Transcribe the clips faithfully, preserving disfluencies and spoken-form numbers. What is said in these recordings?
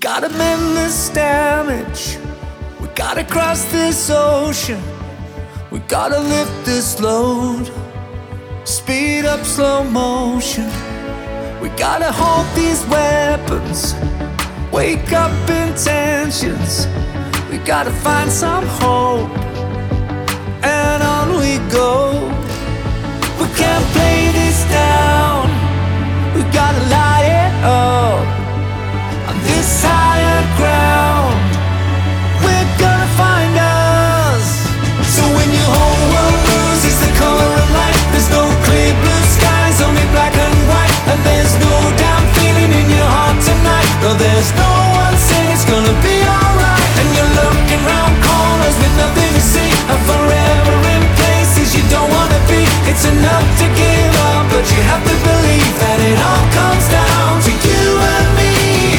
gotta mend this damage. We gotta cross this ocean. We gotta lift this load. Speed up slow motion. We gotta hold these weapons. Wake up intentions. We gotta find some hope. And on we go. We can't play this down. We gotta light it up. On this higher ground, we're gonna find us. So when your whole world loses the color of light, there's no clear blue skies, only black and white. And there's no damn feeling in your heart tonight. No, there's no one saying it's gonna be alright. And you're looking round corners with nothing to see, and forever in places you don't wanna be. It's enough to give up, but you have to believe that it all comes down to you and me.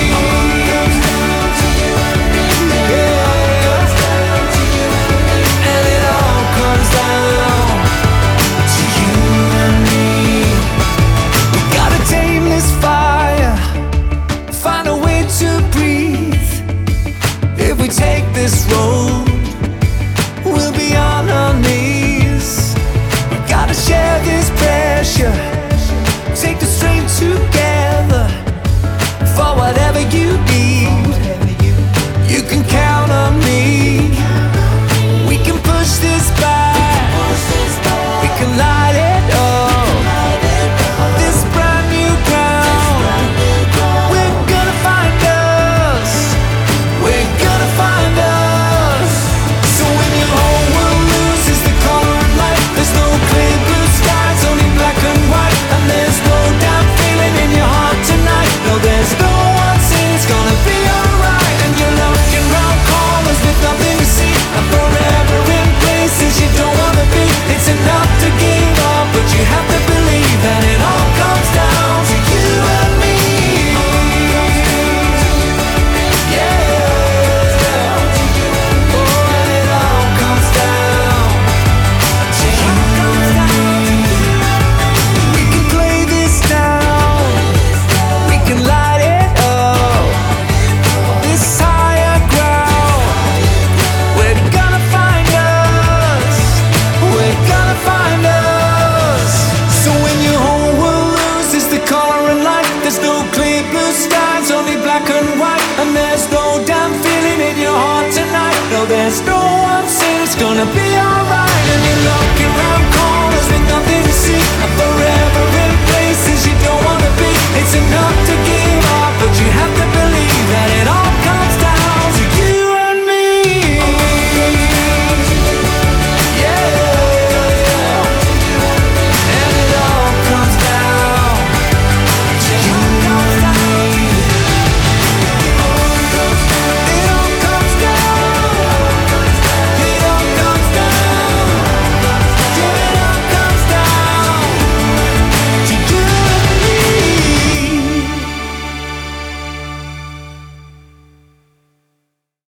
Take this road, we'll be on our knees. We gotta share this pressure, take the strength together for whatever you need. You can count on me. We can push this back, we can light it up on this brand new ground. We're gonna find us. We're gonna find us. So when your whole world loses the color and light, there's no clear blue skies, only black and white. And there's no damn feeling in your heart tonight. No, there's no one saying it's gonna be alright. And you're looking round corners with nothing to see, and forever in places you don't wanna be. It's enough to give up, but you have to believe that it all comes down to you and me. There's no clear blue skies, only black and white. And there's no damn feeling in your heart tonight. No, there's no one saying it's gonna be alright.